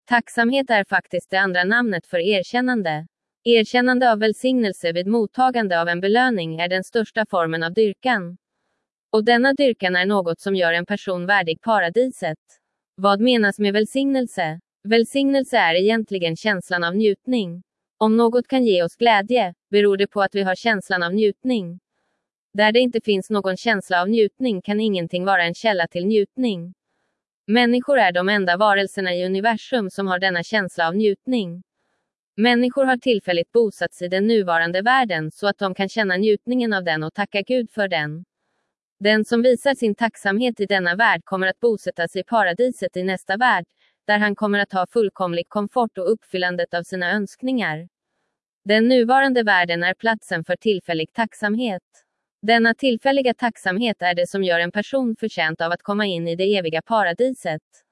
Tacksamhet är faktiskt det andra namnet för erkännande. Erkännande av välsignelse vid mottagande av en belöning är den största formen av dyrkan. Och denna dyrkan är något som gör en person värdig paradiset. Vad menas med välsignelse? Välsignelse är egentligen känslan av njutning. Om något kan ge oss glädje, beror det på att vi har känslan av njutning. Där det inte finns någon känsla av njutning kan ingenting vara en källa till njutning. Människor är de enda varelserna i universum som har denna känsla av njutning. Människor har tillfälligt bosatts i den nuvarande världen så att de kan känna njutningen av den och tacka Gud för den. Den som visar sin tacksamhet i denna värld kommer att bosättas i paradiset i nästa värld, där han kommer att ha fullkomlig komfort och uppfyllandet av sina önskningar. Den nuvarande världen är platsen för tillfällig tacksamhet. Denna tillfälliga tacksamhet är det som gör en person förtjänt av att komma in i det eviga paradiset.